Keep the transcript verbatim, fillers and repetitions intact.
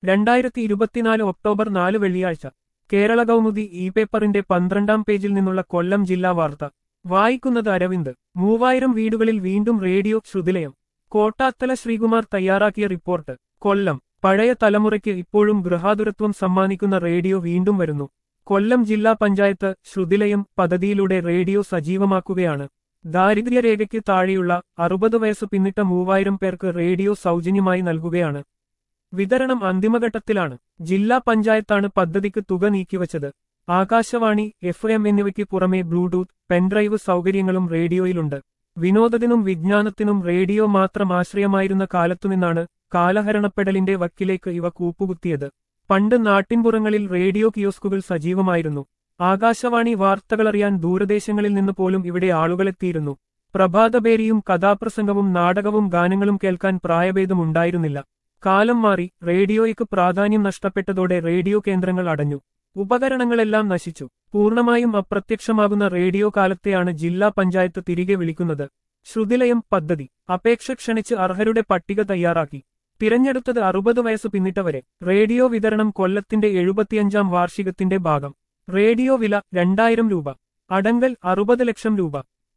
രണ്ടായിരത്തി ഇരുപത്തിനാല് ഒക്ടോബർ നാല് വെള്ളിയാഴ്ച കേരള കൗമുദി ഇ പേപ്പറിന്റെ പന്ത്രണ്ടാം പേജിൽ നിന്നുള്ള കൊല്ലം ജില്ലാ വാർത്ത വായിക്കുന്നത് അരവിന്ദ്. മൂവായിരം വീടുകളിൽ വീണ്ടും റേഡിയോ ശ്രുതിലയം. കോട്ടാത്തല ശ്രീകുമാർ തയ്യാറാക്കിയ റിപ്പോർട്ട്. കൊല്ലം. പഴയ തലമുറയ്ക്ക് ഇപ്പോഴും ഗൃഹാതുരത്വം സമ്മാനിക്കുന്ന റേഡിയോ വീണ്ടും വരുന്നു. കൊല്ലം ജില്ലാ പഞ്ചായത്ത് ശ്രുതിലയം പദ്ധതിയിലൂടെ റേഡിയോ സജീവമാക്കുകയാണ്. ദാരിദ്ര്യരേഖയ്ക്ക് താഴെയുള്ള അറുപത് വയസ്സ് പിന്നിട്ട മൂവായിരം പേർക്ക് റേഡിയോ സൗജന്യമായി നൽകുകയാണ്. വിതരണം അന്തിമഘട്ടത്തിലാണ്. ജില്ലാ പഞ്ചായത്താണ് പദ്ധതിക്ക് തുക നീക്കിവച്ചത്. ആകാശവാണി, എഫ് എം എന്നിവയ്ക്ക് പുറമെ ബ്ലൂടൂത്ത്, പെൻഡ്രൈവ് സൗകര്യങ്ങളും റേഡിയോയിലുണ്ട്. വിനോദത്തിനും വിജ്ഞാനത്തിനും റേഡിയോ മാത്രം ആശ്രയമായിരുന്ന കാലത്തുനിന്നാണ് കാലഹരണപ്പെടലിന്റെ വക്കിലേക്ക് ഇവ കൂപ്പുകുത്തിയത്. പണ്ട് നാട്ടിൻപുറങ്ങളിൽ റേഡിയോ കിയോസ്കുകൾ സജീവമായിരുന്നു. ആകാശവാണി വാർത്തകളറിയാൻ ദൂരദേശങ്ങളിൽ നിന്ന് പോലും ഇവിടെ ആളുകളെത്തിയിരുന്നു. പ്രഭാതഭേരിയും കഥാപ്രസംഗവും നാടകവും ഗാനങ്ങളും കേൾക്കാൻ പ്രായഭേദമുണ്ടായിരുന്നില്ല. കാലം മാറി. റേഡിയോയ്ക്ക് പ്രാധാന്യം നഷ്ടപ്പെട്ടതോടെ റേഡിയോ കേന്ദ്രങ്ങൾ അടഞ്ഞു. ഉപകരണങ്ങളെല്ലാം നശിച്ചു. പൂർണ്ണമായും അപ്രത്യക്ഷമാകുന്ന റേഡിയോ കാലത്തെയാണ് ജില്ലാ പഞ്ചായത്ത് തിരികെ വിളിക്കുന്നത്. ശ്രുതിലയം പദ്ധതി. അപേക്ഷ ക്ഷണിച്ച് അർഹരുടെ പട്ടിക തയ്യാറാക്കി. തിരഞ്ഞെടുത്തത് അറുപത് വയസ്സ് പിന്നിട്ടവരെ. റേഡിയോ വിതരണം കൊല്ലത്തിന്റെ എഴുപത്തിയഞ്ചാം വാർഷികത്തിന്റെ ഭാഗം. റേഡിയോ വില രണ്ടായിരം രൂപ. അടങ്കൽ അറുപത് ലക്ഷം രൂപ.